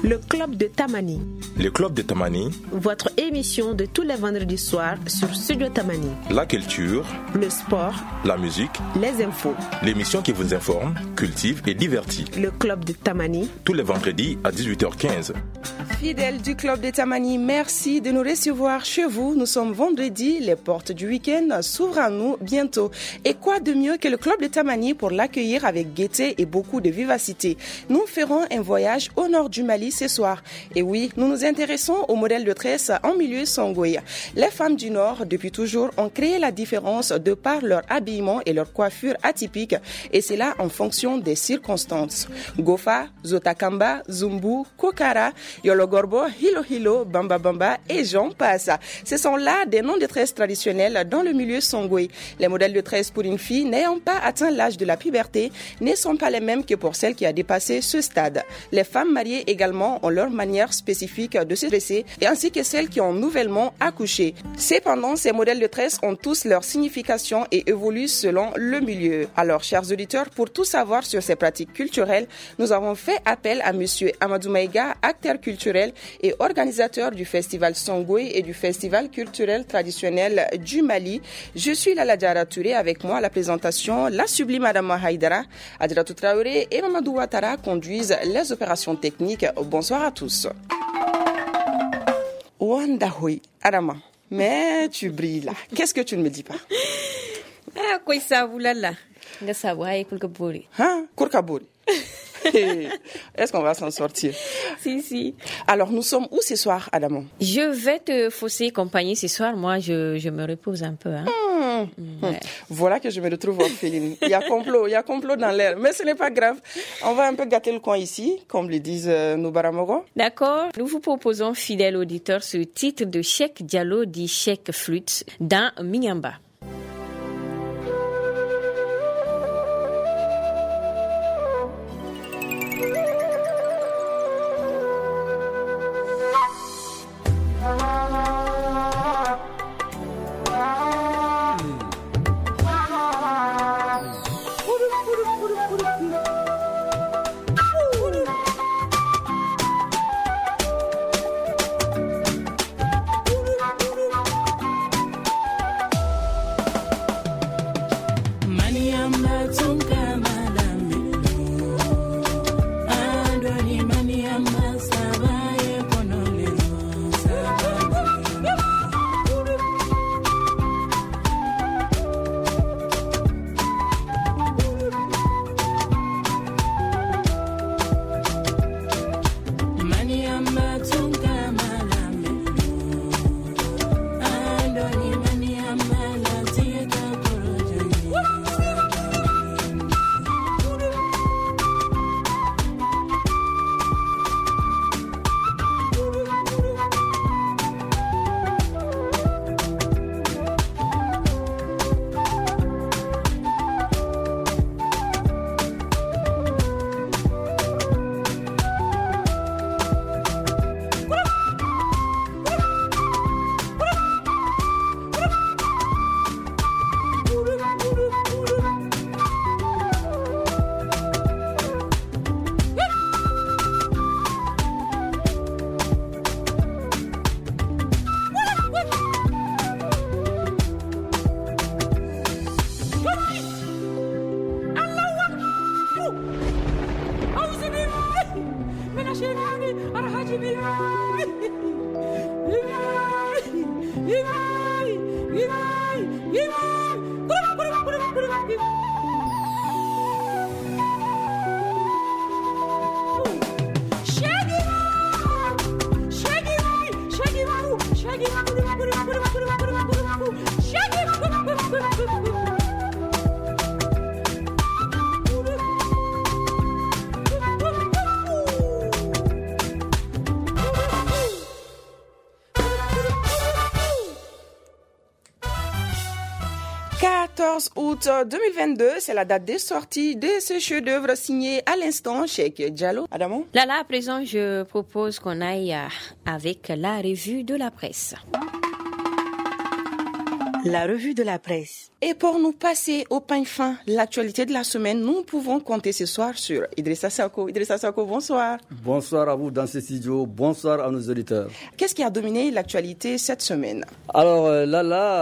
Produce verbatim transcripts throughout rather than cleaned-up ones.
Le Club de Tamani. Le Club de Tamani. Votre émission de tous les vendredis soirs sur Studio Tamani. La culture, le sport, la musique, les infos. L'émission qui vous informe, cultive et divertit. Le Club de Tamani. Tous les vendredis à dix-huit heures quinze. Fidèles du Club de Tamani, merci de nous recevoir chez vous. Nous sommes vendredi, les portes du week-end s'ouvrent à nous bientôt. Et quoi de mieux que le Club de Tamani pour l'accueillir avec gaieté et beaucoup de vivacité. Nous ferons un voyage au nord du Mali ce soir. Et oui, nous nous intéressons au modèle de tresse en milieu Songhai. Les femmes du Nord, depuis toujours, ont créé la différence de par leur habillement et leur coiffure atypique, et cela en fonction des circonstances. Gofa, Zotakamba, Zumbu, Kokara, Yologorbo, Hilo Hilo, Bamba Bamba et j'en passe. Ce sont là des noms de tresses traditionnels dans le milieu Songhai. Les modèles de tresse pour une fille n'ayant pas atteint l'âge de la puberté ne sont pas les mêmes que pour celle qui a dépassé ce stade. Les femmes mariées également ont leur manière spécifique de se dresser, et ainsi que celles qui ont nouvellement accouché. Cependant, ces modèles de tresse ont tous leur signification et évoluent selon le milieu. Alors, chers auditeurs, pour tout savoir sur ces pratiques culturelles, nous avons fait appel à monsieur Amadou Maïga, acteur culturel et organisateur du festival Songhai et du festival culturel traditionnel du Mali. Je suis Lala Diara Touré, avec moi à la présentation, la sublime Adama Haïdara, Adiratou Traoré et Mamadou Ouattara conduisent les opérations techniques. Bonsoir à tous. Wandahoui, Adama, mais tu brilles là. Qu'est-ce que tu ne me dis pas? Ah, quoi ça, vous là là? Ça va, et Kourkabouri. Hein? Kourkabouri. Est-ce qu'on va s'en sortir? Si, si. Alors, nous sommes où ce soir, Adamo? Je vais te fausser compagnie ce soir. Moi, je, je me repose un peu. Hein. Mmh. Ouais. Voilà que je me retrouve orpheline. Il y a complot, il y a complot dans l'air. Mais ce n'est pas grave. On va un peu gâter le coin ici, comme le disent euh, nos Baramogo. D'accord. Nous vous proposons, fidèles auditeurs, ce titre de Cheikh Diallo dit Cheikh Flûte dans Mignamba. quatorze août deux mille vingt-deux, c'est la date de sortie de ce chef-d'œuvre signé à l'instant Cheikh Diallo. Adamo? Là, là, à présent, je propose qu'on aille avec la revue de la presse. La revue de la presse. Et pour nous passer au pain fin, l'actualité de la semaine, nous pouvons compter ce soir sur Idrissa Sako. Idrissa Sako, bonsoir. Bonsoir à vous dans ce studio, bonsoir à nos auditeurs. Qu'est-ce qui a dominé l'actualité cette semaine? Alors là,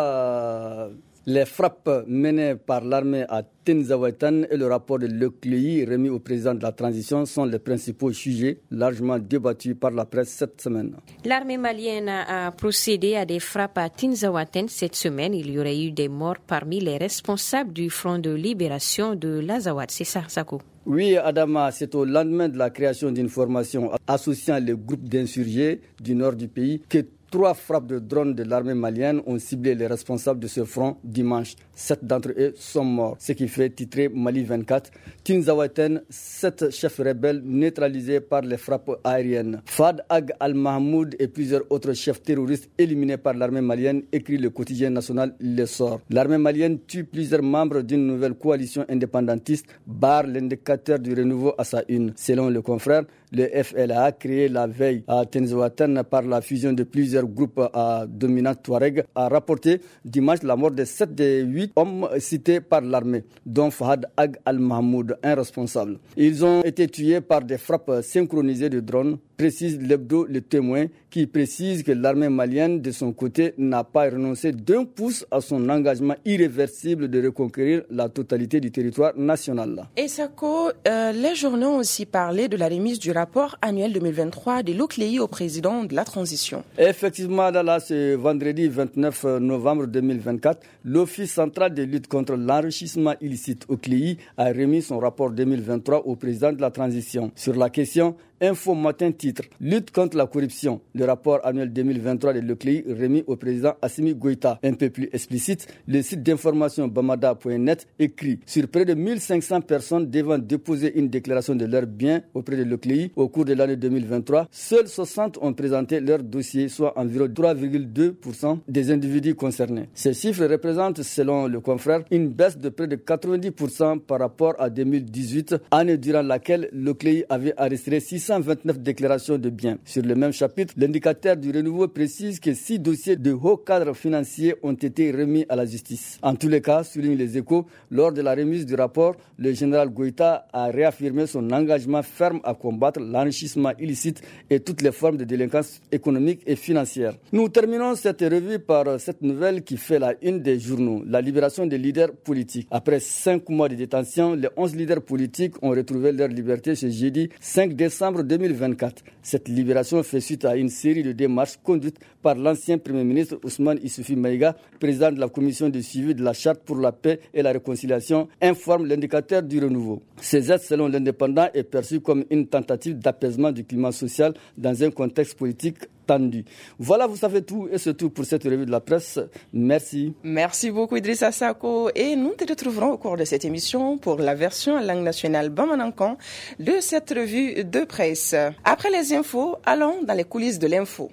là, les frappes menées par l'armée à Tinzawatan et le rapport de Leclerc remis au président de la transition sont les principaux sujets largement débattus par la presse cette semaine. L'armée malienne a procédé à des frappes à Tinzawatan cette semaine. Il y aurait eu des morts parmi les responsables du Front de libération de l'Azawad. C'est ça, Sako? Oui, Adama, c'est au lendemain de la création d'une formation associant les groupes d'insurgés du nord du pays que trois frappes de drones de l'armée malienne ont ciblé les responsables de ce front dimanche. Sept d'entre eux sont morts, ce qui fait titrer Mali vingt-quatre. Tinzawatan, sept chefs rebelles neutralisés par les frappes aériennes. Fad Ag al-Mahmoud et plusieurs autres chefs terroristes éliminés par l'armée malienne, écrit le quotidien national Le Sort. L'armée malienne tue plusieurs membres d'une nouvelle coalition indépendantiste, barre l'indicateur du renouveau à sa une. Selon le confrère, le F L A, créé la veille à Tinzawatan par la fusion de plusieurs groupes à dominante Touareg, a rapporté dimanche la mort de sept des huit hommes cités par l'armée, dont Fahad Ag al-Mahmoud, un responsable. Ils ont été tués par des frappes synchronisées de drones, précise l'hebdo Le Témoin, qui précise que l'armée malienne, de son côté, n'a pas renoncé d'un pouce à son engagement irréversible de reconquérir la totalité du territoire national. Et Sako, euh, les journaux ont aussi parlé de la remise du rapport annuel deux mille vingt-trois de Leclerc au président de la transition. Effectivement, là, ce vendredi vingt-neuf novembre deux mille vingt-quatre, l'Office central de lutte contre l'enrichissement illicite au C L E I a remis son rapport deux mille vingt-trois au président de la transition. Sur la question, Info Matin titre « Lutte contre la corruption ». Le rapport annuel deux mille vingt-trois de Leclerc remis au président Assimi Goïta. Un peu plus explicite, le site d'information bamada point net écrit « Sur près de mille cinq cents personnes devant déposer une déclaration de leurs biens auprès de Leclerc au cours de l'année deux mille vingt-trois, seuls soixante ont présenté leur dossier, soit environ trois virgule deux pour cent des individus concernés. Ces chiffres représentent, selon le confrère, une baisse de près de quatre-vingt-dix pour cent par rapport à deux mille dix-huit, année durant laquelle Leclerc avait enregistré six cent vingt-neuf déclarations de biens. Sur le même chapitre, l'indicateur du renouveau précise que six dossiers de hauts cadres financiers ont été remis à la justice. En tous les cas, souligne les Échos, lors de la remise du rapport, le général Goïta a réaffirmé son engagement ferme à combattre l'enrichissement illicite et toutes les formes de délinquance économique et financière. Nous terminons cette revue par cette nouvelle qui fait la une des journaux, la libération des leaders politiques. Après cinq mois de détention, les onze leaders politiques ont retrouvé leur liberté ce jeudi cinq décembre deux mille vingt-quatre. Cette libération fait suite à une série de démarches conduites par l'ancien Premier ministre Ousmane Issoufi Maïga, président de la commission de suivi de la Charte pour la paix et la réconciliation, informe l'indicateur du renouveau. Ces aides, selon l'indépendant, est perçu comme une tentative d'apaisement du climat social dans un contexte politique tendu. Voilà, vous savez tout et c'est tout pour cette revue de la presse. Merci. Merci beaucoup Idrissa Sako et nous te retrouverons au cours de cette émission pour la version en langue nationale Bamanankan de cette revue de presse. Après les infos, allons dans les coulisses de l'info.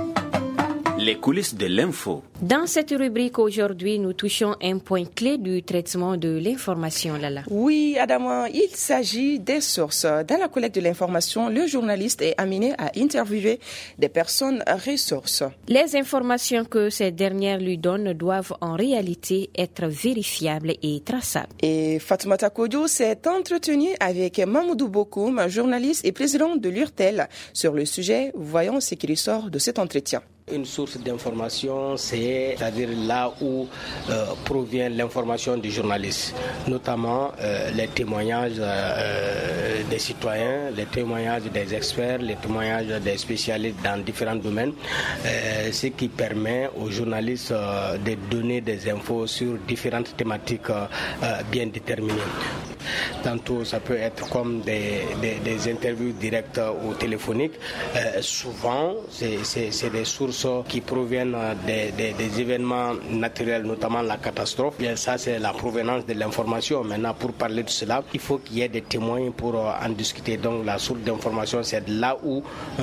Les coulisses de l'info. Dans cette rubrique aujourd'hui, nous touchons un point clé du traitement de l'information, Lala. Oui, Adama, il s'agit des sources. Dans la collecte de l'information, le journaliste est amené à interviewer des personnes ressources. Les informations que ces dernières lui donnent doivent en réalité être vérifiables et traçables. Et Fatoumata Kodio s'est entretenue avec Mamoudou Bokoum, journaliste et président de l'U R T E L, sur le sujet. Voyons ce qui ressort de cet entretien. Une source d'information, c'est, c'est-à-dire là où euh, provient l'information du journaliste, notamment euh, les témoignages euh, des citoyens, les témoignages des experts, les témoignages des spécialistes dans différents domaines, euh, ce qui permet aux journalistes euh, de donner des infos sur différentes thématiques euh, bien déterminées. Tantôt, ça peut être comme des, des, des interviews directes ou téléphoniques. Euh, souvent, c'est, c'est, c'est des sources qui proviennent des, des, des événements naturels, notamment la catastrophe. Bien, ça, c'est la provenance de l'information. Maintenant, pour parler de cela, il faut qu'il y ait des témoins pour en discuter. Donc, la source d'information, c'est là où hein,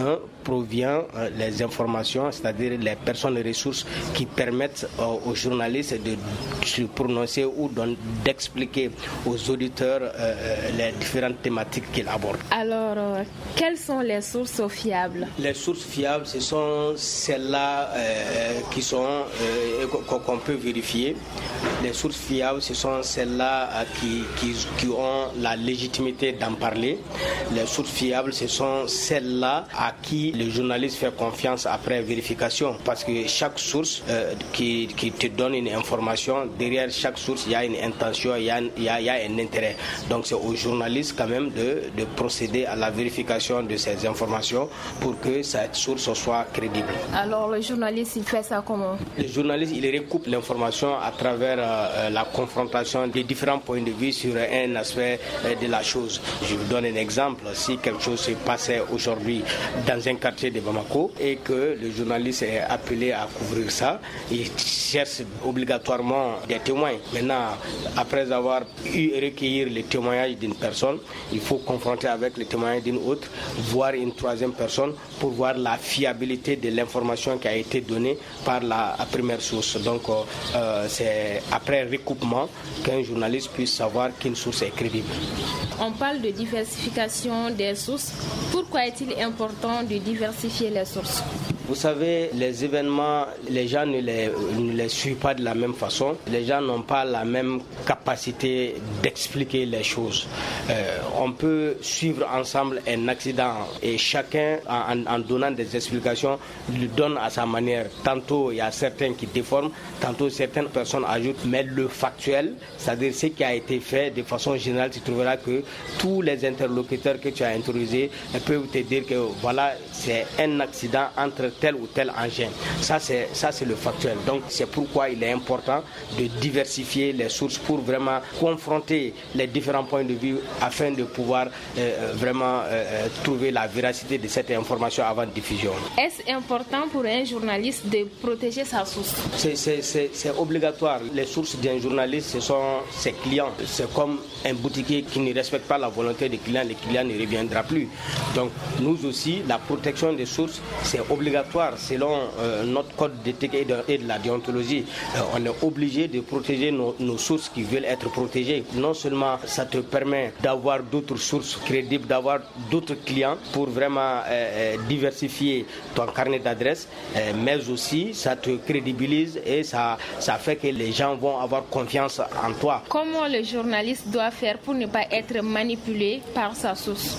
provient euh, les informations, c'est-à-dire les personnes et ressources qui permettent euh, aux journalistes de se prononcer ou d'expliquer aux auditeurs euh, les différentes thématiques qu'ils abordent. Alors, euh, quelles sont les sources fiables? Les sources fiables, ce sont celles-là euh, qui sont euh, qu'on peut vérifier. Les sources fiables, ce sont celles-là euh, qui, qui, qui ont la légitimité d'en parler. Les sources fiables, ce sont celles-là à qui le journaliste fait confiance après vérification. Parce que chaque source euh, qui, qui te donne une information, derrière chaque source, il y a une intention, il y a, il y a, il y a un intérêt. Donc c'est au journaliste quand même de, de procéder à la vérification de ces informations pour que cette source soit crédible. Alors le journaliste, il fait ça comment? Le journaliste, il recoupe l'information à travers euh, la confrontation des différents points de vue sur un aspect euh, de la chose. Je vous donne un exemple. Si quelque chose se passait aujourd'hui dans un quartier de Bamako et que le journaliste est appelé à couvrir ça, il cherche obligatoirement des témoins. Maintenant, après avoir eu recueillir les témoignages d'une personne, il faut confronter avec les témoignages d'une autre, voir une troisième personne pour voir la fiabilité de l'information qui a été donnée par la première source. Donc, euh, c'est après recoupement qu'un journaliste puisse savoir qu'une source est crédible. On parle de diversification des sources. Pourquoi est-il important de diversifier les sources? Vous savez, les événements, les gens ne les, ne les suivent pas de la même façon. Les gens n'ont pas la même capacité d'expliquer les choses. Euh, on peut suivre ensemble un accident et chacun, en, en donnant des explications, le donne à sa manière. Tantôt, il y a certains qui déforment, tantôt certaines personnes ajoutent. Mais le factuel, c'est-à-dire ce qui a été fait de façon générale, tu trouveras que tous les interlocuteurs que tu as introduisés peuvent te dire que voilà, c'est un accident entre tel ou tel engin. Ça c'est, ça, c'est le factuel. Donc, c'est pourquoi il est important de diversifier les sources pour vraiment confronter les différents points de vue afin de pouvoir euh, vraiment euh, trouver la véracité de cette information avant diffusion. Est-ce important pour un journaliste de protéger sa source? C'est, c'est, c'est, c'est obligatoire. Les sources d'un journaliste, ce sont ses clients. C'est comme un boutiquier qui ne respecte pas la volonté des clients, le client ne reviendra plus. Donc, nous aussi, la protection des sources, c'est obligatoire. Selon euh, notre code d'éthique et de, et de la déontologie, euh, on est obligé de protéger nos, nos sources qui veulent être protégées. Non seulement ça te permet d'avoir d'autres sources crédibles, d'avoir d'autres clients pour vraiment euh, diversifier ton carnet d'adresses, euh, mais aussi ça te crédibilise et ça, ça fait que les gens vont avoir confiance en toi. Comment le journaliste doit faire pour ne pas être manipulé par sa source?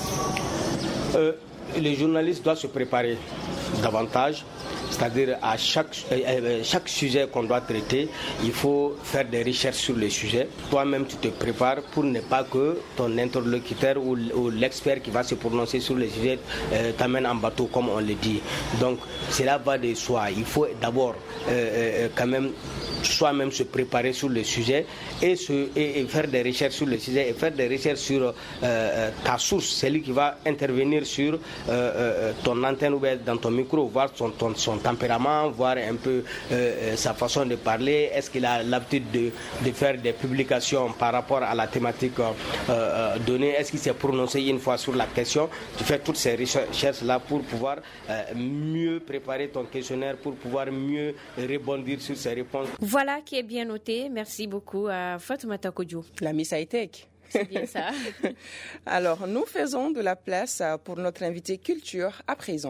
euh, Le journaliste doit se préparer davantage, c'est-à-dire à chaque, euh, chaque sujet qu'on doit traiter, il faut faire des recherches sur le sujet. Toi-même, tu te prépares pour ne pas que ton interlocuteur ou, ou l'expert qui va se prononcer sur le sujet euh, t'amène en bateau, comme on le dit. Donc, cela va de soi. Il faut d'abord euh, euh, quand même soi-même se préparer sur le sujet et, se, et, et faire des recherches sur le sujet et faire des recherches sur euh, ta source, celui qui va intervenir sur euh, euh, ton antenne ou dans ton micro, voir son, ton, son tempérament, voir un peu euh, sa façon de parler, est-ce qu'il a l'habitude de, de faire des publications par rapport à la thématique euh, donnée, est-ce qu'il s'est prononcé une fois sur la question. Tu fais toutes ces recherches-là pour pouvoir euh, mieux préparer ton questionnaire, pour pouvoir mieux rebondir sur ses réponses. Voilà qui est bien noté. Merci beaucoup à Fatoumata Kodjo. La Miss High-Tech. C'est bien ça. Alors, nous faisons de la place pour notre invité culture à présent.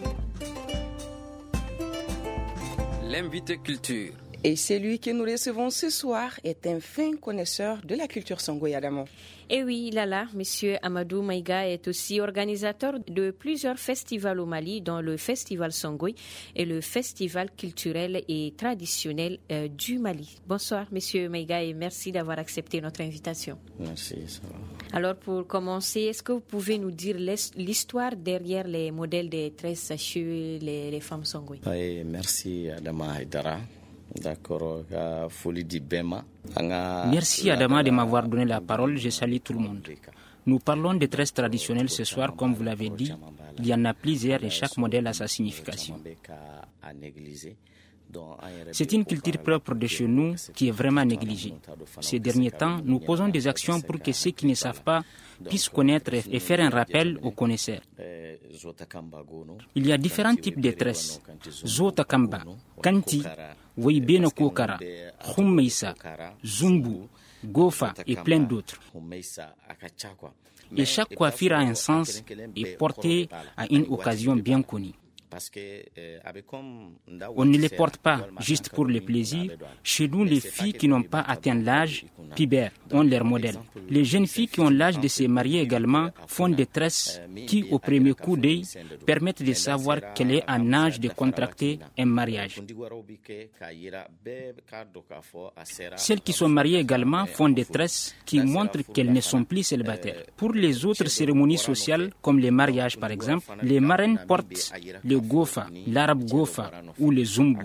L'invité culture. Et celui que nous recevons ce soir est un fin connaisseur de la culture Songhai Adamo. Et oui, Lala, Monsieur Amadou Maïga est aussi organisateur de plusieurs festivals au Mali, dont le Festival Songhai et le Festival culturel et traditionnel euh, du Mali. Bonsoir, Monsieur Maïga, et merci d'avoir accepté notre invitation. Merci, ça va. Alors, pour commencer, est-ce que vous pouvez nous dire l'histoire derrière les modèles des treize sachets, les, les femmes Songhai? Oui, merci, Adama Haidara. D'accord, Folie di Bema. Merci Adama de m'avoir donné la parole, je salue tout le monde. Nous parlons de treize traditionnels ce soir, comme vous l'avez dit. Il y en a plusieurs et chaque modèle a sa signification. C'est une culture propre de chez nous qui est vraiment négligée. Ces derniers temps, nous posons des actions pour que ceux qui ne savent pas puissent connaître et faire un rappel aux connaisseurs. Il y a différents types de tresses. Zota Kamba, Kanti, Weibeno Kokara, Khoumeissa, Zumbu, Gofa et plein d'autres. Et chaque coiffure a un sens et portée à une occasion bien connue. On ne les porte pas juste pour le plaisir. Chez nous, les filles qui n'ont pas atteint l'âge pubère ont leur modèle. Les jeunes filles qui ont l'âge de se marier également font des tresses qui, au premier coup d'œil, permettent de savoir qu'elle est en âge de contracter un mariage. Celles qui sont mariées également font des tresses qui montrent qu'elles ne sont plus célibataires. Pour les autres cérémonies sociales, comme les mariages par exemple, les marraines portent le gofa, l'arabe gofa ou le zumbu.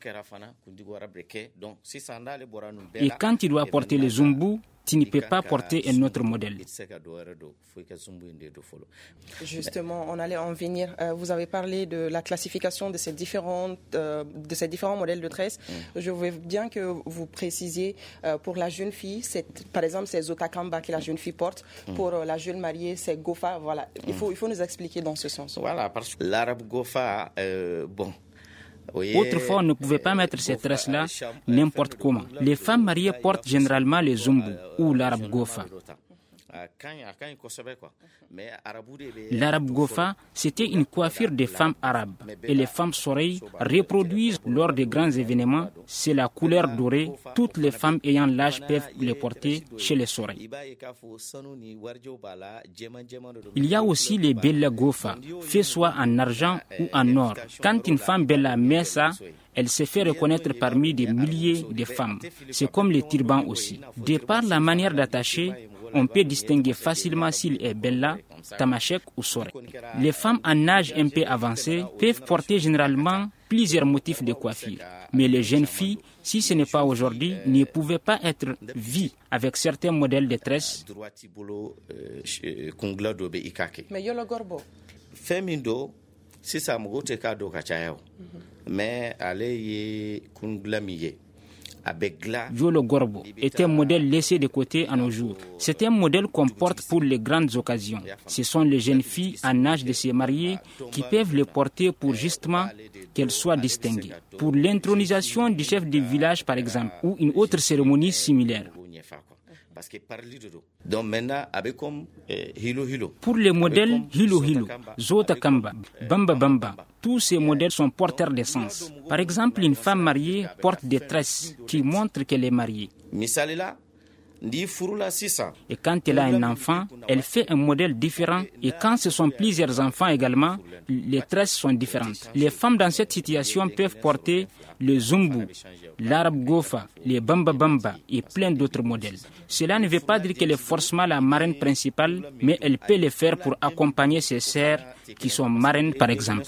Et quand tu dois porter le zumbu, tu ne peux pas porter un autre modèle. Justement, on allait en venir. Euh, vous avez parlé de la classification de ces, différentes, euh, de ces différents modèles de tresses. Mm. Je veux bien que vous précisiez euh, pour la jeune fille, c'est, par exemple, c'est Zotakamba que la jeune fille porte. Mm. Pour euh, la jeune mariée, c'est Gofa. Voilà. Il faut, mm. il faut nous expliquer dans ce sens. Voilà, parce que l'arabe Gofa, euh, bon. Autrefois, on ne pouvait pas mettre ces tresses-là n'importe comment. Les femmes mariées portent généralement le zumbu ou l'arabe gofa. L'arabe gofa, c'était une coiffure des femmes arabes. Et les femmes soreilles reproduisent lors des grands événements. C'est la couleur dorée. Toutes les femmes ayant l'âge peuvent les porter chez les soreilles. Il y a aussi les bella gofa, faits soit en argent ou en or. Quand une femme bella met ça, elle se fait reconnaître parmi des milliers de femmes. C'est comme les turbans aussi. De par la manière d'attacher, on peut distinguer facilement s'il est bella, tamashek ou sorek. Les femmes en âge un peu avancé peuvent porter généralement plusieurs motifs de coiffure. Mais les jeunes filles, si ce n'est pas aujourd'hui, ne pouvaient pas être vues avec certains modèles de tresses. Mais yolo gorbo. Femindo, si ça me goûte cadeau kachayao. Mais allez kunglamiye. Yolo Gorbo est un modèle laissé de côté à nos jours. C'est un modèle qu'on porte pour les grandes occasions. Ce sont les jeunes filles en âge de se marier qui peuvent le porter pour justement qu'elles soient distinguées. Pour l'intronisation du chef du village par exemple, ou une autre cérémonie similaire. Pour les modèles Hilo Hilo, Zota Kamba, Bamba Bamba, tous ces modèles sont porteurs de sens. Par exemple, une femme mariée porte des tresses qui montrent qu'elle est mariée. Et quand elle a un enfant, elle fait un modèle différent. Et quand ce sont plusieurs enfants également, les tresses sont différentes. Les femmes dans cette situation peuvent porter le zumbu, l'arabe gofa, les bamba bamba et plein d'autres modèles. Cela ne veut pas dire qu'elle est forcément la marraine principale, mais elle peut le faire pour accompagner ses sœurs qui sont marraines par exemple.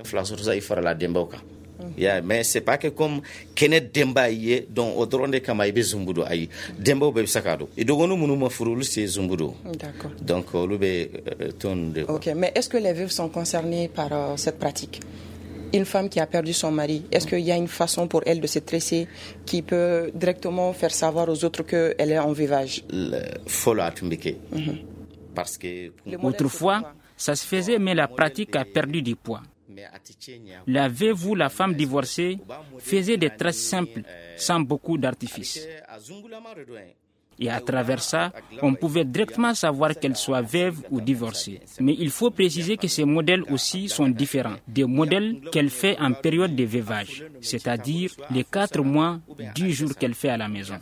Yeah, mais c'est pas que comme Kenneth Demba yé dont au drone de Kamaïbe Zumbudo aïe Demba be sakado et donc nous nous furulu c'est Zumbudo. D'accord. Donc le be ton de. OK, mais est-ce que les veuves sont concernées par euh, cette pratique? Une femme qui a perdu son mari, est-ce qu'il y a une façon pour elle de se tresser qui peut directement faire savoir aux autres qu'elle est en veuvage? Follow atumbike. Parce que autrefois ça se faisait, mais la pratique a perdu du poids. La veuve ou la femme divorcée faisait des tresses simples, sans beaucoup d'artifice. Et à travers ça, on pouvait directement savoir qu'elle soit veuve ou divorcée. Mais il faut préciser que ces modèles aussi sont différents des modèles qu'elle fait en période de veuvage, c'est-à-dire les quatre mois, dix jours qu'elle fait à la maison.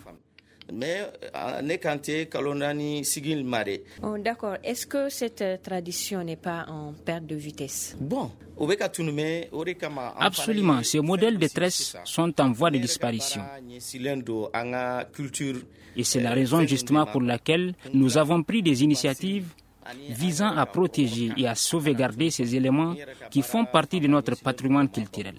Oh, d'accord. Est-ce que cette tradition n'est pas en perte de vitesse? Bon. Absolument. Ces modèles de tresses sont en voie de disparition. Et c'est la raison justement pour laquelle nous avons pris des initiatives visant à protéger et à sauvegarder ces éléments qui font partie de notre patrimoine culturel.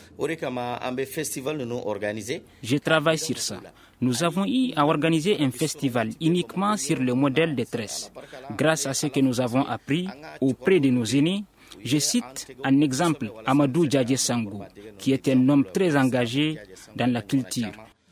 Je travaille sur ça. Nous avons eu à organiser un festival uniquement sur le modèle des tresses. Grâce à ce que nous avons appris auprès de nos aînés, Je cite un exemple Amadou Djadje Sango, qui est un homme très engagé dans la culture.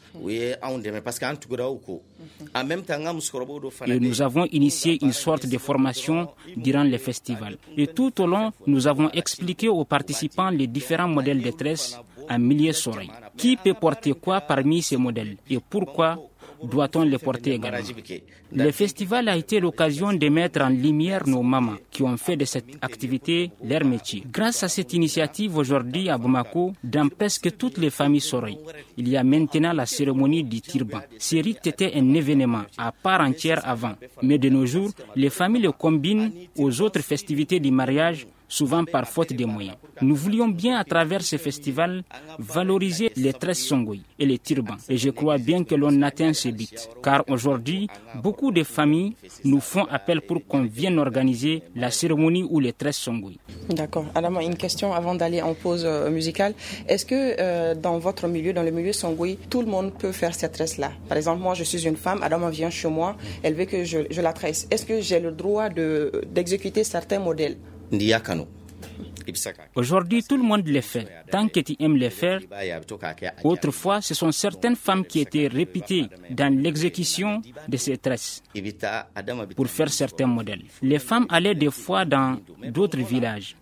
Et nous avons initié une sorte de formation durant les festivals. Et tout au long, nous avons expliqué aux participants les différents modèles de tresses en milliers d'oreilles. Qui peut porter quoi parmi ces modèles et pourquoi doit-on les porter également? Le festival a été l'occasion de mettre en lumière nos mamans qui ont fait de cette activité leur métier. Grâce à cette initiative, aujourd'hui à Bamako, dans presque toutes les familles Soroy, il y a maintenant la cérémonie du turban. Ce rite était un événement à part entière avant, mais de nos jours, les familles le combinent aux autres festivités du mariage, souvent par faute de moyens. Nous voulions bien, à travers ce festival, valoriser les tresses songoï et les turbans. Et je crois bien que l'on atteint ce but. Car aujourd'hui, beaucoup de familles nous font appel pour qu'on vienne organiser la cérémonie ou les tresses songoï. D'accord. Adam, une question avant d'aller en pause euh, musicale. Est-ce que euh, dans votre milieu, dans le milieu songoï, tout le monde peut faire cette tresse-là? Par exemple, moi, je suis une femme, Adam vient chez moi, elle veut que je, je la tresse. Est-ce que j'ai le droit de, d'exécuter certains modèles? Aujourd'hui, tout le monde les fait, tant que tu aimes les faire. Autrefois, ce sont certaines femmes qui étaient réputées dans l'exécution de ces tresses pour faire certains modèles. Les femmes allaient des fois dans d'autres villages.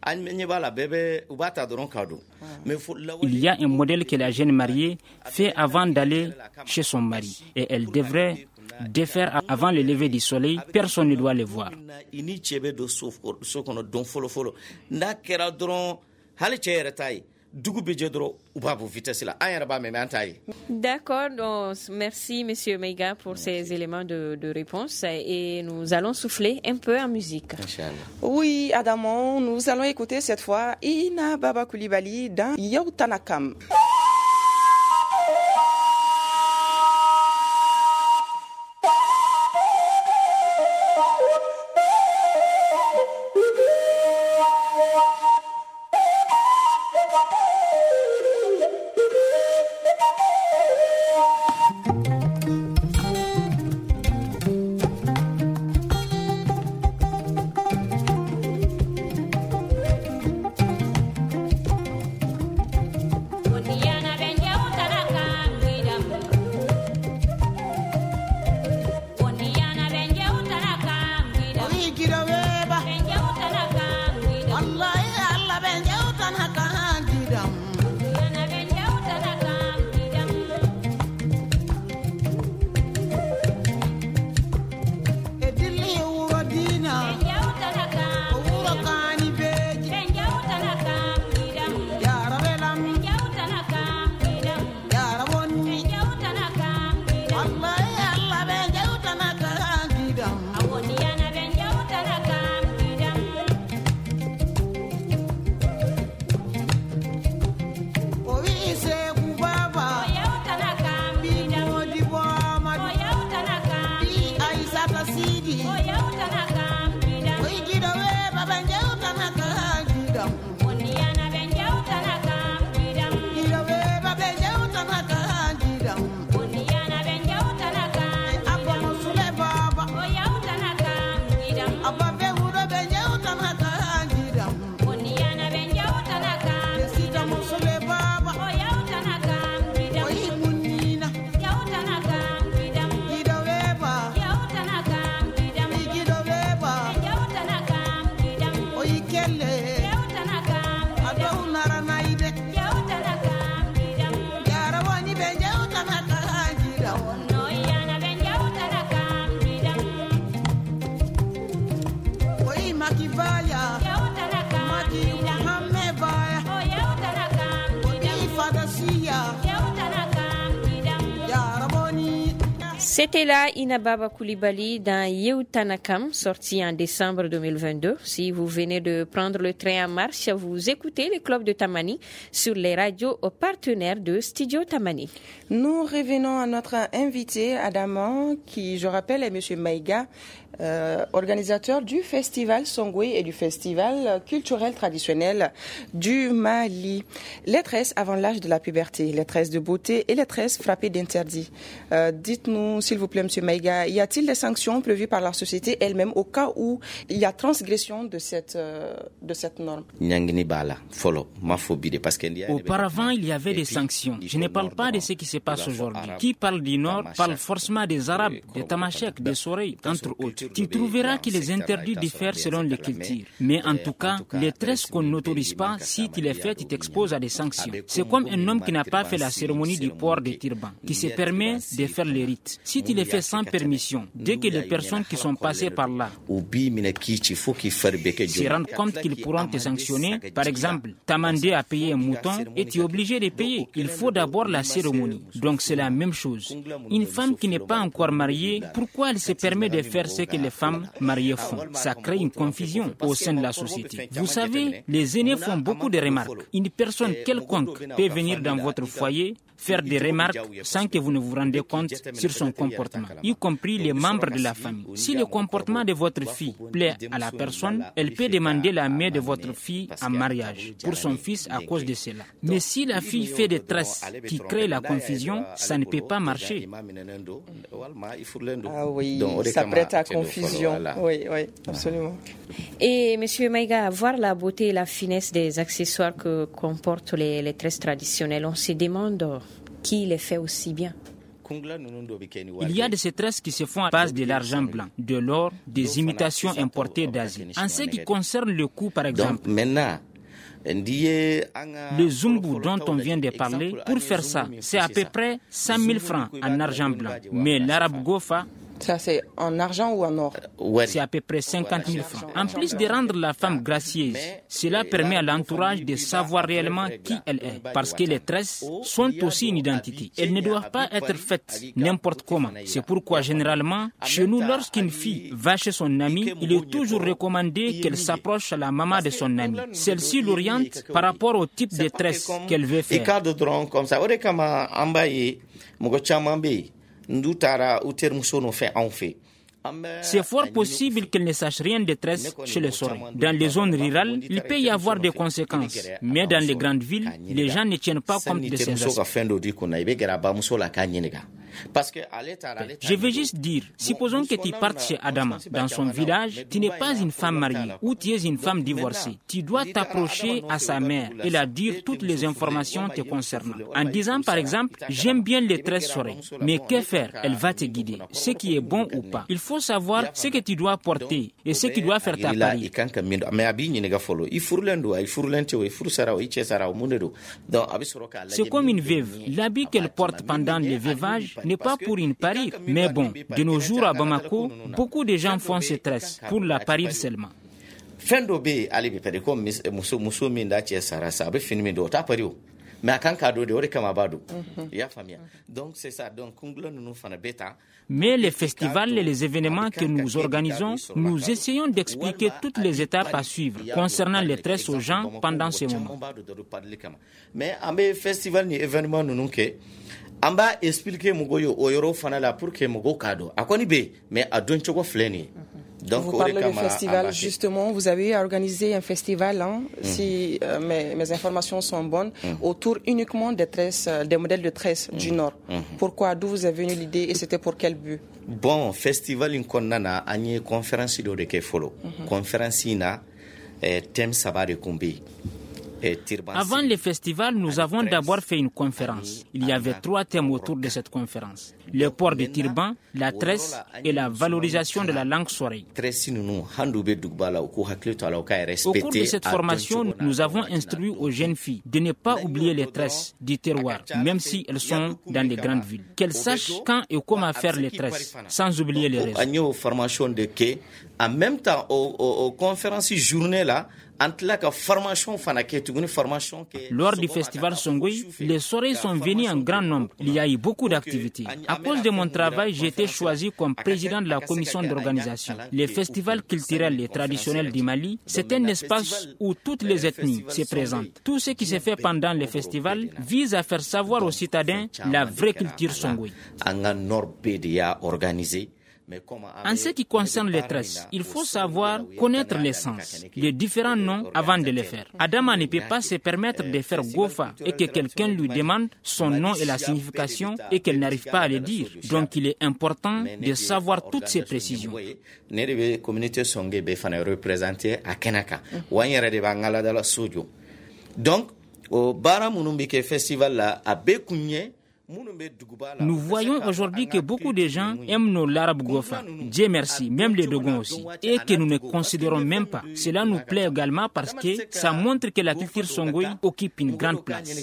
Il y a un modèle que la jeune mariée fait avant d'aller chez son mari et elle devrait défaire avant le lever du soleil, personne ne doit le voir. D'accord, donc merci Monsieur Meiga pour ces éléments de, de réponse et nous allons souffler un peu en musique. Oui, Adamon, nous allons écouter cette fois Ina Baba Coulibaly dans Yautanakam. C'était là Ina Baba Coulibaly dans Yeutanakam, sorti en décembre deux mille vingt-deux. Si vous venez de prendre le train en marche, vous écoutez le club de Tamani sur les radios partenaires de Studio Tamani. Nous revenons à notre invité, Adama, qui, je rappelle, est M. Meiga, euh, organisateur du festival Songoï et du festival culturel traditionnel du Mali. Les tresses avant l'âge de la puberté, les tresses de beauté et les tresses frappées d'interdit. Euh, dites-nous, nous, s'il vous plaît, M. Maïga. Y a-t-il des sanctions prévues par la société elle-même au cas où il y a transgression de cette, euh, de cette norme? Auparavant, il y avait des sanctions. Je ne parle pas de ce qui se passe aujourd'hui. Qui parle du Nord parle forcément des Arabes, des Tamasheks, des Soreilles, entre autres. Tu trouveras que les interdits diffèrent selon les cultures. Mais en tout cas, les tresses qu'on n'autorise pas, si tu les fais, tu t'exposes à des sanctions. C'est comme un homme qui n'a pas fait la cérémonie du port des turbans, qui se permet de faire les rites. Si tu les fais sans permission, dès que les personnes qui sont passées par là se rendent compte qu'ils pourront te sanctionner, par exemple, t'as demandé à payer un mouton et tu es obligé de payer. Il faut d'abord la cérémonie. Donc c'est la même chose. Une femme qui n'est pas encore mariée, pourquoi elle se permet de faire ce que les femmes mariées font? Ça crée une confusion au sein de la société. Vous savez, les aînés font beaucoup de remarques. Une personne quelconque peut venir dans votre foyer, faire des remarques sans que vous ne vous rendez compte sur son comportement, y compris les membres de la famille. Si le comportement de votre fille plaît à la personne, elle peut demander la main de votre fille en mariage pour son fils à cause de cela. Mais si la fille fait des tresses qui créent la confusion, ça ne peut pas marcher. Ah oui, ça prête à confusion. Oui, oui, absolument. Et M. Maïga, voir la beauté et la finesse des accessoires que comportent les, les tresses traditionnelles, on se demande qui les fait aussi bien. Il y a de ces tresses qui se font à base de l'argent blanc, de l'or, des imitations importées d'Asie. En ce qui concerne le coût, par exemple, le zumbu dont on vient de parler, pour faire ça, c'est à peu près cent mille francs en argent blanc. Mais l'arabe gofa, ça, c'est en argent ou en or? C'est à peu près cinquante mille francs. En plus de rendre la femme gracieuse, cela permet à l'entourage de savoir réellement qui elle est. Parce que les tresses sont aussi une identité. Elles ne doivent pas être faites n'importe comment. C'est pourquoi, généralement, chez nous, lorsqu'une fille va chez son ami, il est toujours recommandé qu'elle s'approche à la maman de son ami. Celle-ci l'oriente par rapport au type de tresse qu'elle veut faire. C'est fort possible qu'elle ne sache rien des tresses chez les Soreilles. Dans les zones rurales, il peut y avoir des conséquences. Mais dans les grandes villes, les gens ne tiennent pas compte de ces aspects. Je veux juste dire, supposons que tu partes chez Adama, dans son village, tu n'es pas une femme mariée ou tu es une femme divorcée. Tu dois t'approcher à sa mère et la dire toutes les informations te concernant. En disant par exemple, j'aime bien les tresses Soreilles, mais que faire? Elle va te guider, ce qui est bon ou pas. Il faut savoir ce que tu dois porter et ce qui doit faire ta pari. C'est comme une veuve. L'habit qu'elle porte pendant le veuvage n'est pas pour une parure. Mais bon, de nos jours à Bamako, beaucoup de gens font ces tresses pour la parure seulement. Mais les festivals et les événements que nous organisons, nous essayons d'expliquer toutes les étapes à suivre concernant les tresses aux gens pendant ces moments. Mais un festival ni événement nous que amba expliquer mugoyo oyoro fanala pour que mugo kado akoni be mais adonchogo fleni. Donc, vous parlez du festival, justement, vous avez organisé un festival, hein, mm. si euh, mes, mes informations sont bonnes, mm. autour uniquement des tresses, des modèles de tresses mm. du Nord. Mm. Pourquoi? D'où vous est venue l'idée et c'était pour quel but? Bon, festival in konnana anye conférence do de ke follow. Conférence ina thème sabare kumbi. Avant le festival, nous avons d'abord fait une conférence. Il y avait trois thèmes autour de cette conférence. Le port de turban, la tresse et la valorisation de la langue Soreille. Au cours de cette formation, nous avons instruit aux jeunes filles de ne pas oublier les tresses du terroir, même si elles sont dans les grandes villes. Qu'elles sachent quand et comment faire les tresses, sans oublier les réseaux. En même temps, aux conférences journée là, lors du festival Songwe, les Soreilles sont venus en grand nombre. Il y a eu beaucoup d'activités. À cause de mon travail, j'ai été choisi comme président de la commission d'organisation. Les festivals culturels et traditionnels du Mali, c'est un espace où toutes les ethnies se présentent. Tout ce qui se fait pendant les festivals vise à faire savoir aux citoyens la vraie culture Songwe. En ce qui concerne les tresses, il faut savoir connaître les sens, les différents noms avant de les faire. Adama ne peut pas se permettre de faire gofa et que quelqu'un lui demande son nom et la signification et qu'elle n'arrive pas à le dire. Donc il est important de savoir toutes ces précisions. Donc, au bara munumbike festival la abe kunye. Nous voyons aujourd'hui que beaucoup de gens aiment nos larabes gofa, Dieu merci, même les Dogons aussi, et que nous ne considérons même pas. Cela nous plaît également parce que ça montre que la culture songoï occupe une grande place.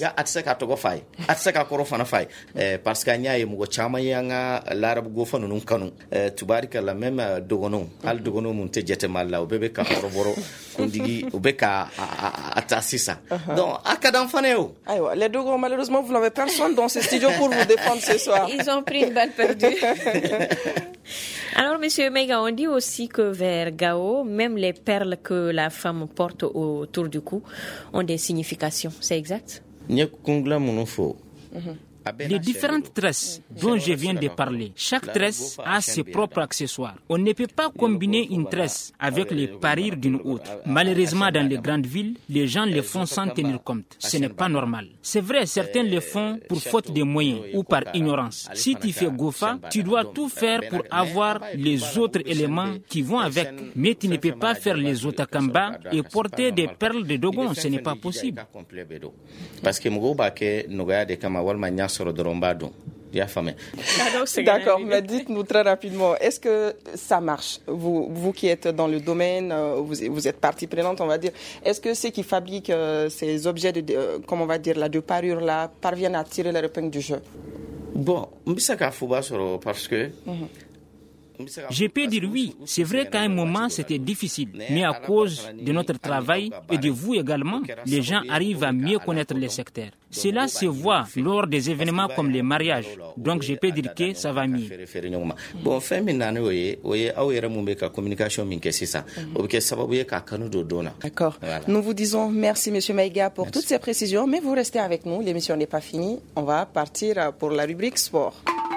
Parce qu'il y a des larabes gofa nous kanu, tubarika la même Dogono, al Dogono munte jetemala, obebeka koroboro, kundigi, obeka atasisa. Donc, akadam faneo. Les Dogons, malheureusement, vous n'avez personne dans ce studio pour vous défendre ce soir. Ils ont pris une balle perdue. Alors, Monsieur Meiga, on dit aussi que vers Gao, même les perles que la femme porte autour du cou ont des significations. C'est exact? Les différentes tresses dont je viens de parler, chaque tresse a ses propres accessoires. On ne peut pas combiner une tresse avec les parures d'une autre. Malheureusement, dans les grandes villes, les gens le font sans tenir compte. Ce n'est pas normal. C'est vrai, certains le font pour faute de moyens ou par ignorance. Si tu fais gofa, tu dois tout faire pour avoir les autres éléments qui vont avec. Mais tu ne peux pas faire les otakamba et porter des perles de Dogon. Ce n'est pas possible. Parce que D'accord, mais dites-nous très rapidement, est-ce que ça marche? Vous, vous qui êtes dans le domaine, vous, vous êtes partie prenante, on va dire. Est-ce que ceux qui fabriquent euh, ces objets de, de, comment on va dire, là, de parure là, parviennent à tirer leur épingle du jeu? Bon, parce que. Mm-hmm. Je peux dire oui, c'est vrai qu'à un moment c'était difficile, mais à cause de notre travail et de vous également, les gens arrivent à mieux connaître les secteurs. Cela se voit lors des événements comme les mariages, donc je peux dire que ça va mieux. D'accord. Nous vous disons merci Monsieur Meiga pour toutes ces précisions, mais vous restez avec nous, l'émission n'est pas finie, on va partir pour la rubrique sport.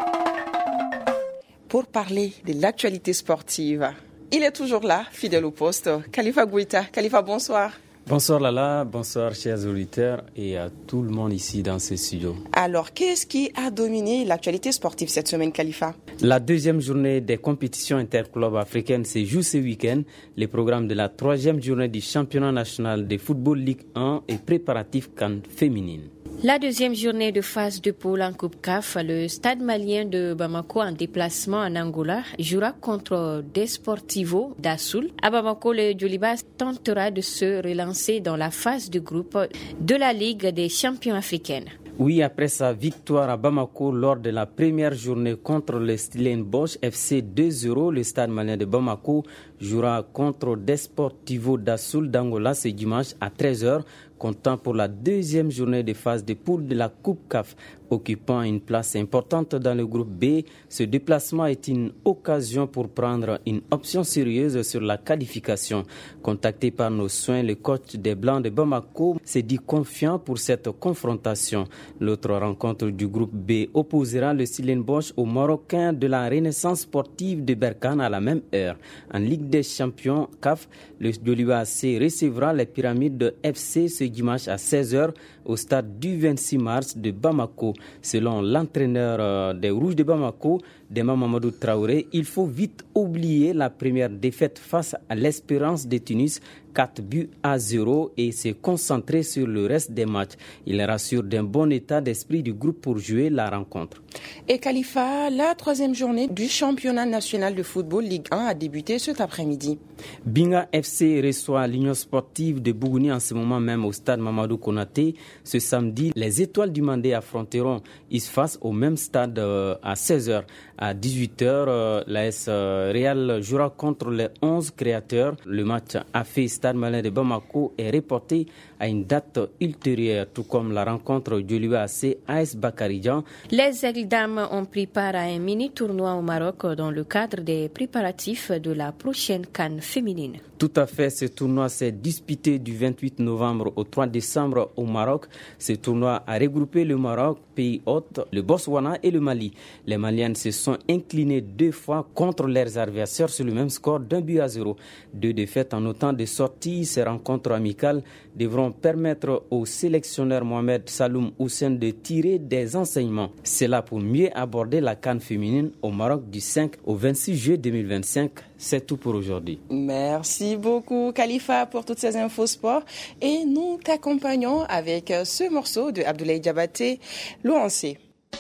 Pour parler de l'actualité sportive. Il est toujours là, fidèle au poste. Khalifa Gouita. Khalifa, bonsoir. Bonsoir Lala, bonsoir chers auditeurs et à tout le monde ici dans ce studio. Alors, qu'est-ce qui a dominé l'actualité sportive cette semaine, Khalifa? La deuxième journée des compétitions interclubs africaines se joue ce week-end. Le programme de la troisième journée du championnat national de football Ligue un et préparatif CAN féminine. La deuxième journée de phase de poule en Coupe C A F, le stade malien de Bamako en déplacement en Angola jouera contre Desportivo d'Assoul. À Bamako, le Djoliba tentera de se relancer dans la phase de groupe de la Ligue des champions africaines. Oui, après sa victoire à Bamako lors de la première journée contre le Stellenbosch F C deux zéro, le stade malien de Bamako jouera contre Desportivo d'Assoul d'Angola ce dimanche à treize heures, comptant pour la deuxième journée de phase de poule de la Coupe C A F. Occupant une place importante dans le groupe B, ce déplacement est une occasion pour prendre une option sérieuse sur la qualification. Contacté par nos soins, le coach des Blancs de Bamako s'est dit confiant pour cette confrontation. L'autre rencontre du groupe B opposera le Stellenbosch aux Marocains de la Renaissance sportive de Berkane à la même heure. En Ligue des champions C A F, le Djoliba A C recevra les Pyramides de F C ce dimanche à seize heures au stade du vingt-six mars de Bamako. Selon l'entraîneur des Rouges de Bamako, Dema Mamadou Traoré, il faut vite oublier la première défaite face à l'Espérance de Tunis, quatre buts à zéro, et se concentrer sur le reste des matchs. Il rassure d'un bon état d'esprit du groupe pour jouer la rencontre. Et Khalifa, la troisième journée du championnat national de football Ligue un a débuté cet après-midi. Binga F C reçoit l'Union sportive de Bougouni en ce moment même au stade Mamadou Konaté. Ce samedi, les Étoiles du Mandé affronteront Isfas au même stade euh, à seize heures. À dix-huit heures, euh, l'A S euh, Real jouera contre les onze créateurs. Le match A F E Stade Malien de Bamako est reporté à une date ultérieure, tout comme la rencontre Djoliba A C A S Bakaridjan. Les Aigles Dames ont pris part à un mini-tournoi au Maroc dans le cadre des préparatifs de la prochaine CAN féminine. Tout à fait, ce tournoi s'est disputé du vingt-huit novembre au trois décembre au Maroc. Maroc. Ce tournoi a regroupé le Maroc, pays hôte, le Botswana et le Mali. Les Maliennes se sont inclinées deux fois contre leurs adversaires sur le même score d'un but à zéro. Deux défaites en autant de sorties, ces rencontres amicales devront permettre au sélectionneur Mohamed Saloum Houssen de tirer des enseignements. C'est là pour mieux aborder la CAN féminine au Maroc du cinq au vingt-six juillet deux mille vingt-cinq. C'est tout pour aujourd'hui. Merci beaucoup Khalifa pour toutes ces infos sport et nous t'accompagnons avec ce morceau de Abdoulaye Diabaté, Louancé.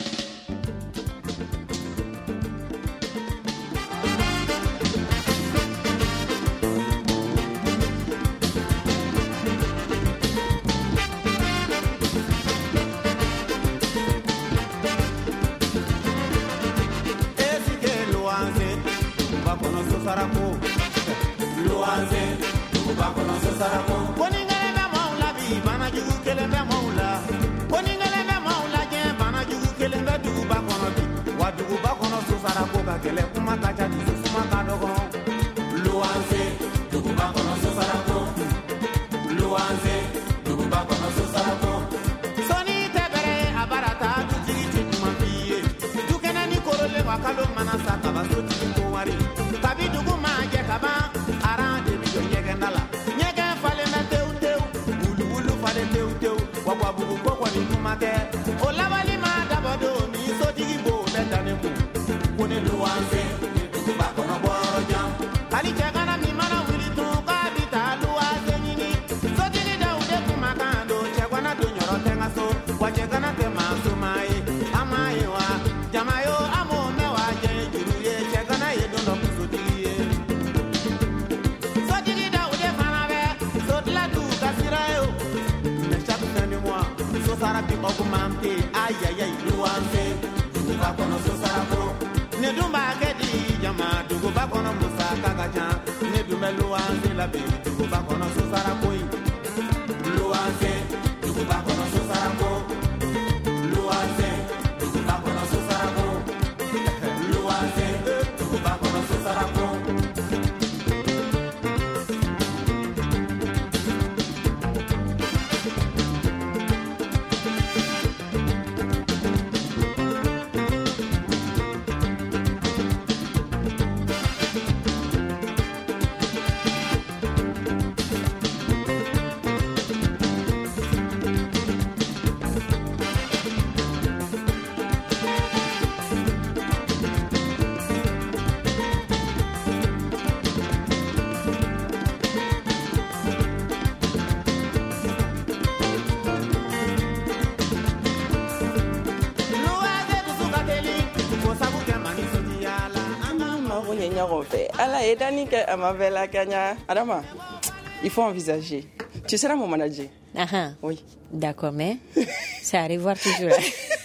Adama, il faut envisager. Tu seras mon manager. Ah, oui. D'accord, mais c'est à revoir toujours.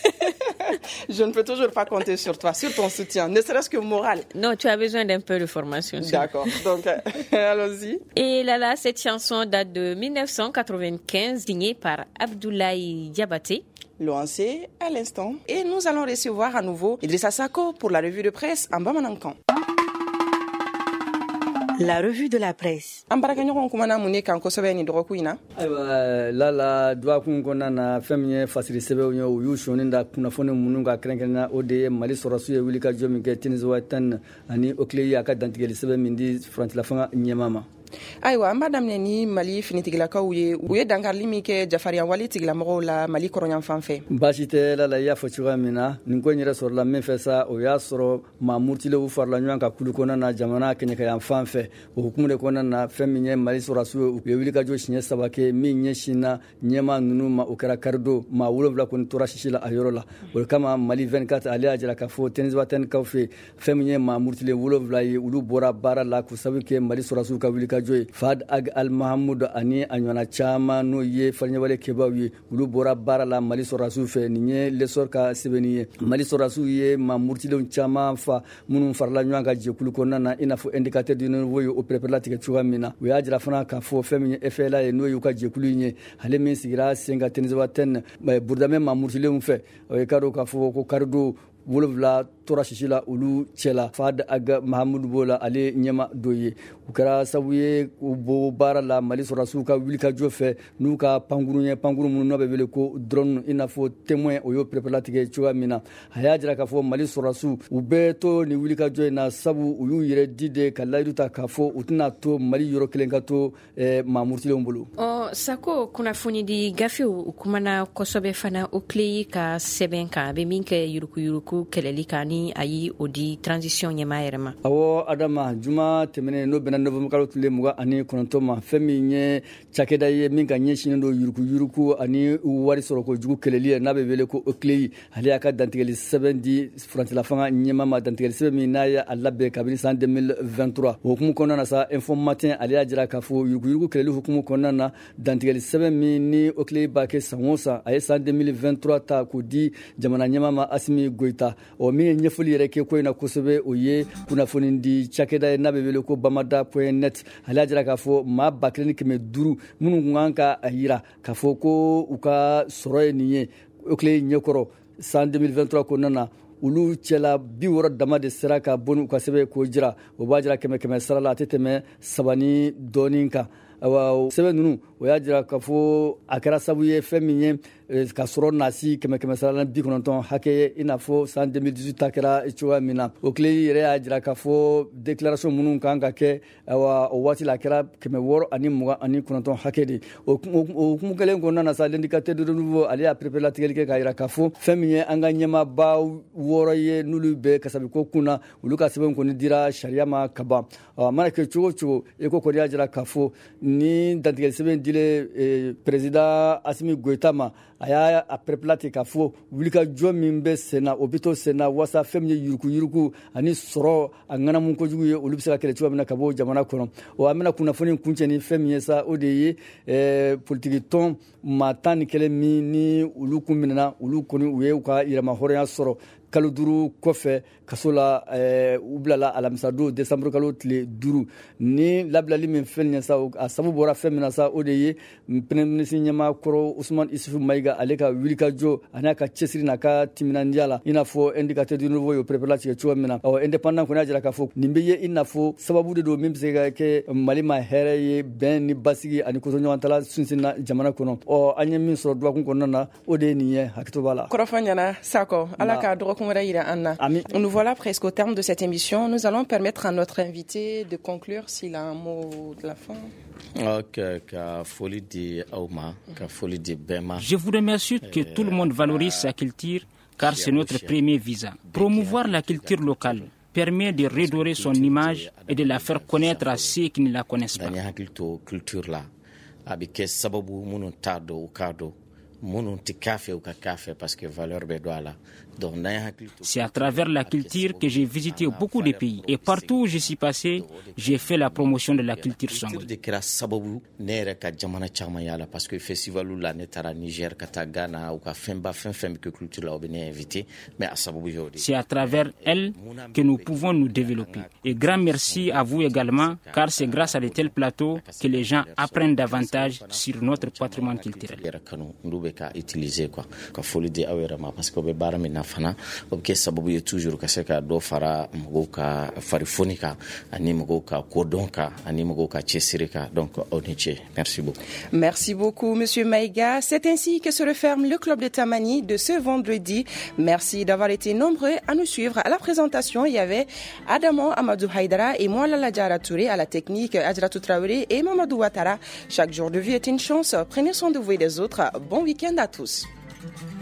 Je ne peux toujours pas compter sur toi, sur ton soutien, ne serait-ce que moral. Non, tu as besoin d'un peu de formation. D'accord, donc euh, allons-y. Et là, là, cette chanson date de dix-neuf cent quatre-vingt-quinze, signée par Abdoulaye Diabaté. Lancé à l'instant. Et nous allons recevoir à nouveau Idrissa Sako pour la revue de presse en Bamanankan. La revue de la presse. Ambarakanyo kumana mune kan ko sobe ni dogo ina. Aywa lala dwa kun kona na femye fasiri sebe onyo uyu shoninda kuna fone mununga krenkena ode mali sorasu ye wili ka jomi ke tinzo tan ani okleyi aka dantigeli sebe mindi front la fanga nyemama. Aywa madame ni Mali finitigilakaw ye u ye dankarli min kɛ jafariya wali tigilamɔgɔw la Mali kɔrɔɲan fan fɛ. Baasi tɛ la la i y'a fɔ cogoya min na nin ko in yɛrɛ sɔrɔla min fɛ sa o y'a sɔrɔ maa murutilew farala ɲɔgɔn kan kulu kɔnɔna na jamana kɛɲɛkɛyan fan fɛ o hukumu de kɔnɔna na fɛn min ye Mali sɔrɔsiw u ye wulikajɔ siɲɛ saba kɛ min ɲɛsinna ɲɛma ninnu ma o kɛra karido maa wolonwula kɔni tora sisi la a yɔrɔ la o kama Mali vingt-quatre ale y'a jira k'a fɔ tenisibatɛnikaw fɛ fɛn min ye maa murutile wolonwula ye olu bɔra baara la k'u sababu kɛ Mali sɔrɔsiw ka wulikajɔ ye Fad Ag Al Mahamoud ani a ɲɔgɔnna caman n'o ye fariɲɛwale kɛbaaw ye olu bɔra baara la Mali sɔrɔsiw fɛ nin ye lesor ka sɛbɛnni ye Mali sɔrɔsiw ye maa murutilenw caman fa minnu farala ɲɔgɔn ka jɛkulu kɔnɔna na i n'a fɔ indicateur du niveau ye o pɛrɛpɛrɛ latigɛ cogoya min na u y'a jira fana k'a fɔ fɛn min ye F L A ye n'o y'u ka jɛkulu in ye ale min sigira sen ka tenisibatɛni burudamɛ maa murutilenw fɛ o ye k'a dɔn k'a fɔ ko karido wolofila tora sisi la olu cɛla Fad Aga Mahamudu Bola ale ɲɛma dɔ ye u kɛra sabu ye u bɔ baara la Mali sɔrɔdasiw ka wulikajɔ fɛ n'u ka pankuru ye pankuru minnu n'a bɛ wele ko drone i n'a fɔ témoin o y'o perepelatigɛ cogoya min na a y'a jira k'a fɔ Mali sɔrɔdasiw u bɛɛ to ni wulikajɔ in na sabu u y'u yɛrɛ di de ka layidu ta k'a fɔ u tɛna to Mali yɔrɔ kelen ka to eh, Mamurutilenw bolo. Ɔ Sako kunnafoni di gafew u kumana kosɛbɛ fana o tile ka sɛbɛn kan a bɛ min kɛ yurukuyuruku kɛlɛli kan ni a yi o di transition ɲɛma yɛrɛ ma. Awɔ Adama juma tɛmɛnen n'o bɛnna novembre kalo tile mugan ani kɔnɔntɔn ma fɛn min ye cakɛda ye min ka ɲɛsinnen don yurukuyuruku ani wari sɔrɔ kojugu kɛlɛli ye n'a bɛ wele ko O C L E I ale y'a ka dantigɛli sɛbɛn di furancɛla fanga ɲɛma ma dantigɛli sɛbɛn min n'a y'a labɛn kabini san deux mille vingt-trois o hukumu kɔnɔna na sa Info Matin ale y'a jira k'a fɔ yurukuyuruku kɛlɛli hukumu kɔnɔna na dantigɛli sɛbɛn min ni O C L E I b'a kɛ san o san a ye san deux mille vingt-trois ta k'o di jamana ɲɛma ma Asimi Goita o min ye ɲɛfɔli yɛrɛ kɛ ko in na kosɛbɛ o ye kunnafoni di cakɛda ye n'a bɛ wele ko bamada point net ale y'a jira k'a fɔ maa ba kelen ni kɛmɛ duuru minnu kun kan ka a yira k'a fɔ ko u ka sɔrɔ ye nin ye O C L E I ɲɛkɔrɔ san deux mille vingt-trois kɔnɔna na olu cɛla bi wɔɔrɔ dama de sera ka bɔ n'u ka sɛbɛn k'o jira o b'a jira kɛmɛ kɛmɛ sara la a tɛ tɛmɛ saba ni dɔɔnin kan awa sɛbɛn ninnu o y'a jira k'a fɔ a kɛra sabu ye fɛn min ye ka sɔrɔ nasi kɛmɛ kɛmɛ sara la bi kɔnɔntɔn hakɛ ye i n'a fɔ san deux mille dix-huit ta kɛra cogoya min na O C L E I yɛrɛ y'a jira k'a fɔ déclaration minnu kan ka kɛ awa o waati la a kɛra kɛmɛ wɔɔrɔ ani mugan ani kɔnɔntɔn hakɛ de o hukumu kelen kɔnɔna na sa l'indicateur de renouveau ale y'a perepelatigɛli kɛ k'a jira k'a fɔ fɛn min ye an ka ɲɛmaaba wɔɔrɔ ye n'olu bɛ kasabiko kun na olu ka sɛbɛn kɔni dira sariya ma ka ban a mana kɛ cogo o cogo ECHO kɔni y'a jira k'a fɔ ni dantigɛli sɛbɛn dilen eh, président Asimi Goita ma a y'a a perepelati k'a fɔ wulikajɔ min bɛ sen na o bɛ to sen na walasa fɛn min ye yurukuyuruku ani sɔrɔ a ŋanamu kojugu ye olu bɛ se ka kɛlɛ cogoya min na ka bɔ jamana kɔnɔ o an bɛna kunnafoni kuncɛ ni fɛn min ye sa o de ye eh, politiki tɔn maa tan ni kelen min ni olu kun minɛna olu kɔni u ye u ka yɛrɛma hɔrɔnya sɔrɔ kalo duuru kɔfɛ kaso la eh, u bilala alamisa don décembre kalo tile duuru ni labilali min fɛn ɲɛ sa a sabu bɔra fɛn min na sa o de ye premier ministre ɲɛma kɔrɔ Usman Isufu Mayiga ale ka wulikajɔ ani a ka cɛsiri n'a ka timinandiya la i n'a fɔ indicateur du nouveau y'o perepelatigɛ cogoya min na ɔ indépendant kɔni y'a jira k'a fɔ nin bɛ ye i n'a fɔ sababu de don min bɛ se ka kɛ Mali ma hɛrɛ ye bɛn ni basigi ani kosoɲɔgɔntala sinsinna jamana kɔnɔ ɔ an ye min sɔrɔ duwakun kɔnɔna na o de ye nin ye hakɛto b'a la. Kɔrɔfɔ ɲɛna Sako ala ka dɔgɔkun wɛrɛ yira an na. Nous voilà presque au terme de cette émission. Nous allons permettre à notre invité de conclure s'il a un mot de la fin. Okay, ka foli di Auma, ka foli di Bema. Je vous remercie que tout le monde valorise sa culture car c'est notre premier visa. Promouvoir la culture locale permet de redorer son image et de la faire connaître à ceux qui ne la connaissent pas. Culture là, avec sababu munu tado ukado. Parce que valeur c'est à travers la culture que j'ai visité beaucoup de pays et partout où je suis passé, j'ai fait la promotion de la culture Songwe. Parce que festival là netara Niger, Katagana ou Kafemba, Fem que culture là obéné invité, mais à c'est à travers elle que nous pouvons nous développer. Et grand merci à vous également, car c'est grâce à de tels plateaux que les gens apprennent davantage sur notre patrimoine culturel. Ka utiliser quoi ka foli di awera ma parce que be bara mi na fana o ke sababu ye toujours ka se ka do fara mgo ka farifonika ani mgo ka kodonka ani mgo ka chesirika donc oniche. Merci beaucoup. Merci beaucoup monsieur Maïga. C'est ainsi que se referme le club de Tamani de ce vendredi. Merci d'avoir été nombreux à nous suivre. À la présentation, il y avait Adamo Amadou Haïdara et moi Lala Diara Touré, à la technique Ajratou Traoré et Mamadou Ouattara. Chaque jour de vie est une chance. Prenez soin de vous et des autres. Bon week-end à tous.